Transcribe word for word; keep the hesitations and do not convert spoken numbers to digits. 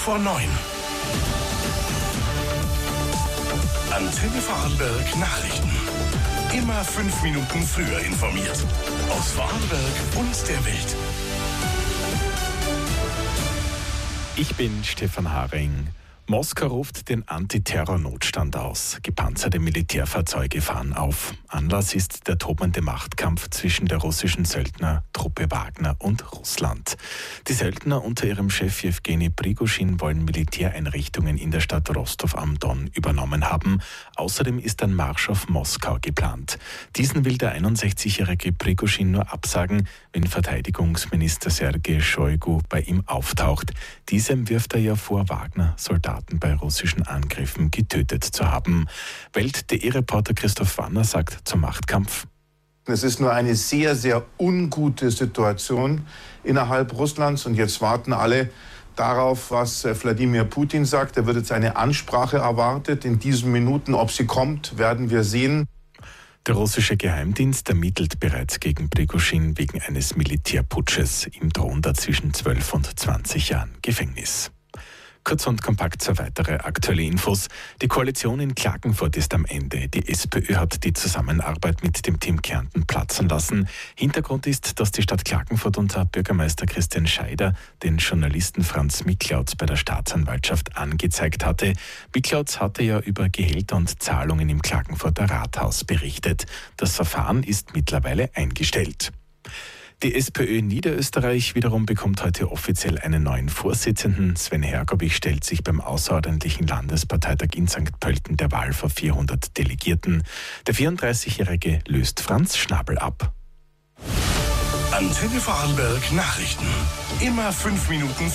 vor neun. Antenne Vorarlberg Nachrichten. Immer fünf Minuten früher informiert. Aus Vorarlberg und der Welt. Ich bin Stefan Haring. Moskau ruft den Antiterror-Notstand aus. Gepanzerte Militärfahrzeuge fahren auf. Anlass ist der tobende Machtkampf zwischen der russischen Söldnertruppe Wagner und Russland. Die Söldner unter ihrem Chef Jewgeni Prigoschin wollen Militäreinrichtungen in der Stadt Rostov am Don übernommen haben. Außerdem ist ein Marsch auf Moskau geplant. Diesen will der einundsechzigjährige Prigoschin nur absagen, wenn Verteidigungsminister Sergei Shoigu bei ihm auftaucht. Diesem wirft er ja vor, Wagner Soldaten bei russischen Angriffen getötet zu haben. Welt.de Reporter Christoph Wanner sagt zum Machtkampf: Es ist nur eine sehr, sehr ungute Situation innerhalb Russlands und jetzt warten alle darauf, was Wladimir Putin sagt. Er wird jetzt eine Ansprache erwartet. In diesen Minuten, ob sie kommt, werden wir sehen. Der russische Geheimdienst ermittelt bereits gegen Prigoschin wegen eines Militärputsches. Ihm drohen da zwischen zwölf und zwanzig Jahren Gefängnis. Kurz und kompakt zwei weitere aktuelle Infos. Die Koalition in Klagenfurt ist am Ende. Die SPÖ hat die Zusammenarbeit mit dem Team Kärnten platzen lassen. Hintergrund ist, dass die Stadt Klagenfurt unter Bürgermeister Christian Scheider den Journalisten Franz Miklautz bei der Staatsanwaltschaft angezeigt hatte. Miklautz hatte ja über Gehälter und Zahlungen im Klagenfurter Rathaus berichtet. Das Verfahren ist mittlerweile eingestellt. Die SPÖ Niederösterreich wiederum bekommt heute offiziell einen neuen Vorsitzenden. Sven Hergovich stellt sich beim außerordentlichen Landesparteitag in Sankt Pölten der Wahl vor vierhundert Delegierten. Der vierunddreißigjährige löst Franz Schnabel ab. Antenne Vorarlberg Nachrichten. Immer fünf Minuten